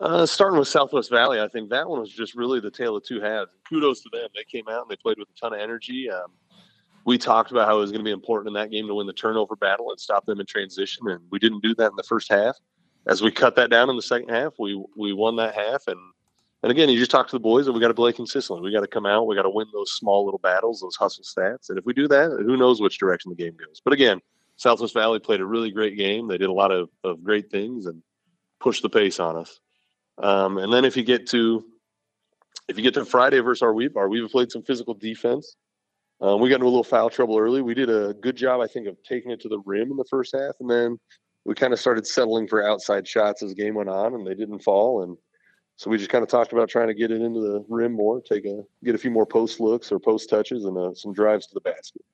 Starting with Southwest Valley, I think that one was just really the tale of two halves. Kudos to them. They came out and they played with a ton of energy. We talked about how it was going to be important in that game to win the turnover battle and stop them in transition, and we didn't do that in the first half. As we cut that down in the second half, we won that half. And again, you just talk to the boys, and we got to play consistently. We got to come out. We got to win those small little battles, those hustle stats. And if we do that, who knows which direction the game goes. But again, Southwest Valley played a really great game. They did a lot of great things and pushed the pace on us. And then if you get to Friday versus Arweva played some physical defense. We got into a little foul trouble early. We did a good job, I think, of taking it to the rim in the first half, and then we kind of started settling for outside shots as the game went on, and they didn't fall. And so we just kind of talked about trying to get it into the rim more, get a few more post looks or post touches, and some drives to the basket.